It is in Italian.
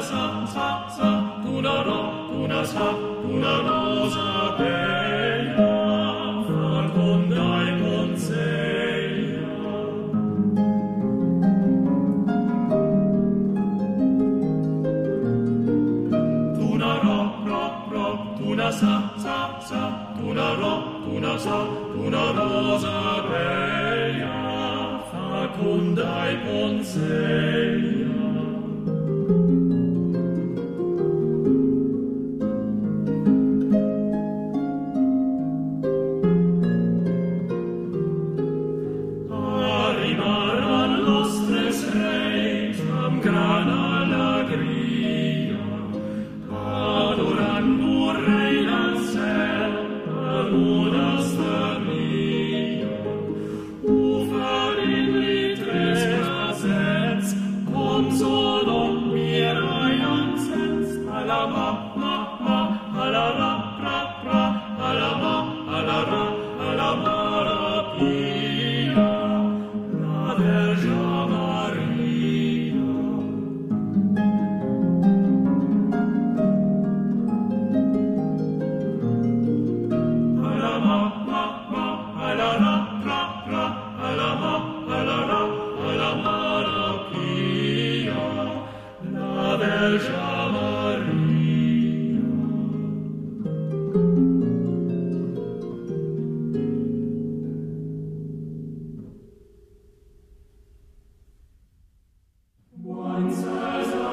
una rosa bella, feconda e conseglia. Tuna ro, tuna sa, tuna ro, tuna sa, una rosa bella, feconda e conseglia. Gran allegria, adorando il Re del ciel, ad una staria, ufarin tres presents, consolon mirai ansens, alla alla marapia, la Verge Maria. Alla